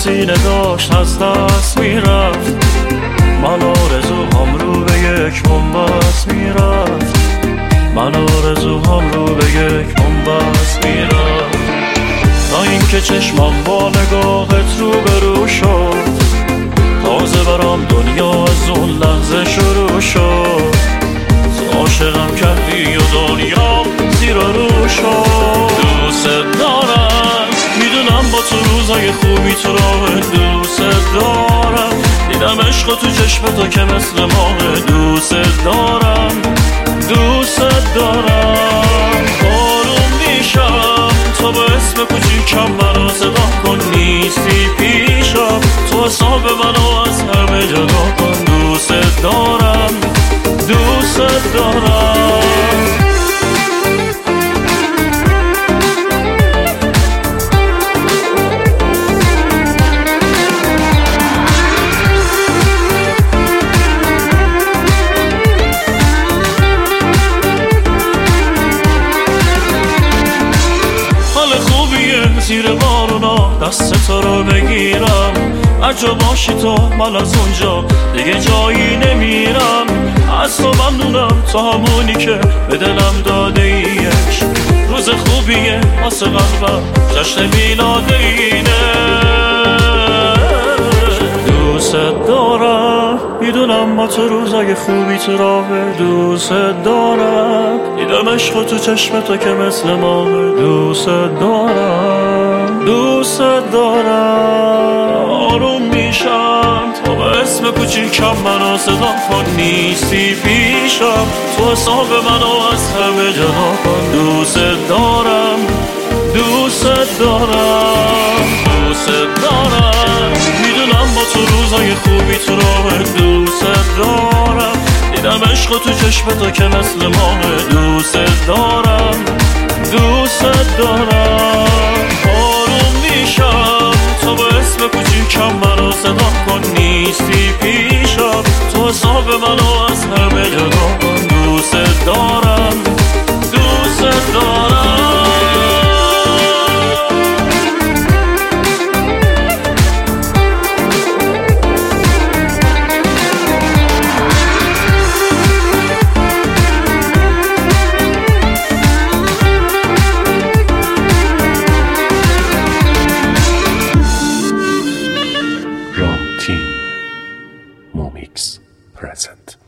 سینه داشت از دست میرفت، من آرزوهام رو به یک بنبست میرفت، من آرزوهام رو به یک بنبست میرفت. تا اینکه چشمم با نگاهت رو به رو شد، تازه برام دنیا از اون لحظه شروع شد. عاشقم کردی و دنیا زیر رو شد. دوست دارم، میدونم با تو روزای خوبی تو راه، دوست دارم، دیدم عشق تو چشم تو که مثل ماه. دوست دارم، دوست دارم، آروم میشم تو با اسم کوچیکم منو صدا کن، نیستی پیشم تو حساب منو از همه جدا کن. دوست دارم، دوست دارم. زیر بارونا دست تو رو بگیرم، عجب باشی تو من از اونجا دیگه جایی نمیرم. از تو ممنونم، تو همونی که به دلم داده یک روز خوبیه واسه قلبم، جشن میلاد اینه. دوست دارم، میدونم با تو روزای خوبی تو راهه. دوست دارم، دیدم عشق تو چشم تو که مثل ماه. دوست دارم، دوست دارم، آروم میشم تو به اسم کوچیکم منو صدا کن، نیستی پیشم تو حساب منو از همه جدا کن. دوست دارم، دوست دارم، دوست دارم، میدونم با تو روزای خوبی تو راه. دوست دارم، دیدم عشق تو چشم تو که مثل ماه. دوست دارم، دوست دارم، آروم میشم تو با اسم کوچیکم منو صدا کن، نیستی پیشم تو حساب منو از همه جدا کن. دوست دارم، دوست دارم. Ram Team Momix present.